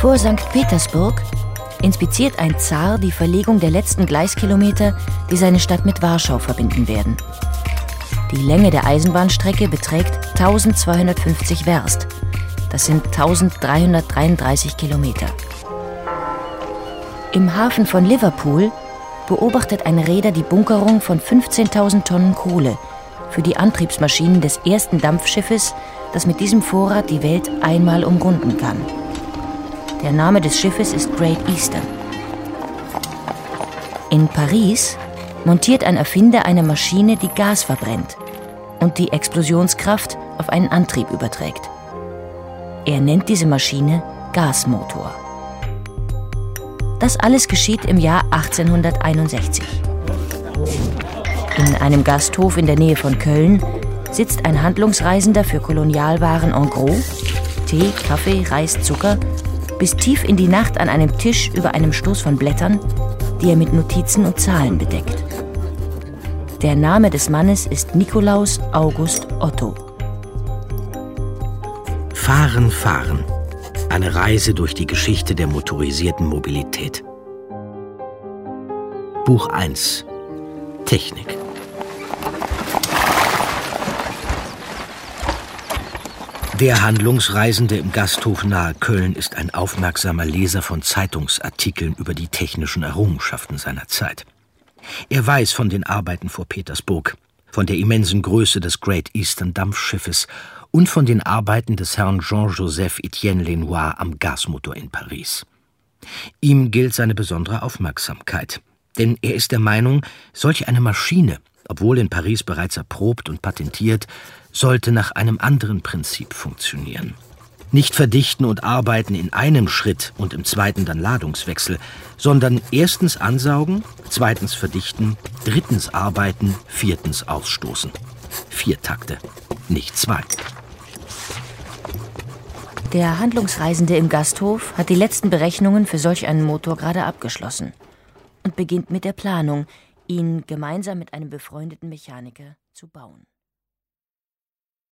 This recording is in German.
Vor St. Petersburg inspiziert ein Zar die Verlegung der letzten Gleiskilometer, die seine Stadt mit Warschau verbinden werden. Die Länge der Eisenbahnstrecke beträgt 1250 Werst. Das sind 1333 Kilometer. Im Hafen von Liverpool beobachtet ein Reeder die Bunkerung von 15.000 Tonnen Kohle für die Antriebsmaschinen des ersten Dampfschiffes, das mit diesem Vorrat die Welt einmal umrunden kann. Der Name des Schiffes ist Great Eastern. In Paris montiert ein Erfinder eine Maschine, die Gas verbrennt und die Explosionskraft auf einen Antrieb überträgt. Er nennt diese Maschine Gasmotor. Das alles geschieht im Jahr 1861. In einem Gasthof in der Nähe von Köln sitzt ein Handlungsreisender für Kolonialwaren en gros, Tee, Kaffee, Reis, Zucker, bis tief in die Nacht an einem Tisch über einem Stoß von Blättern, die er mit Notizen und Zahlen bedeckt. Der Name des Mannes ist Nikolaus August Otto. Fahren, fahren. Eine Reise durch die Geschichte der motorisierten Mobilität. Buch 1. Technik. Der Handlungsreisende im Gasthof nahe Köln ist ein aufmerksamer Leser von Zeitungsartikeln über die technischen Errungenschaften seiner Zeit. Er weiß von den Arbeiten vor Petersburg, von der immensen Größe des Great Eastern Dampfschiffes und von den Arbeiten des Herrn Jean-Joseph Etienne Lenoir am Gasmotor in Paris. Ihm gilt seine besondere Aufmerksamkeit, denn er ist der Meinung, solch eine Maschine, obwohl in Paris bereits erprobt und patentiert, sollte nach einem anderen Prinzip funktionieren. Nicht verdichten und arbeiten in einem Schritt und im zweiten dann Ladungswechsel, sondern erstens ansaugen, zweitens verdichten, drittens arbeiten, viertens ausstoßen. 4 Takte, nicht 2. Der Handlungsreisende im Gasthof hat die letzten Berechnungen für solch einen Motor gerade abgeschlossen und beginnt mit der Planung, ihn gemeinsam mit einem befreundeten Mechaniker zu bauen.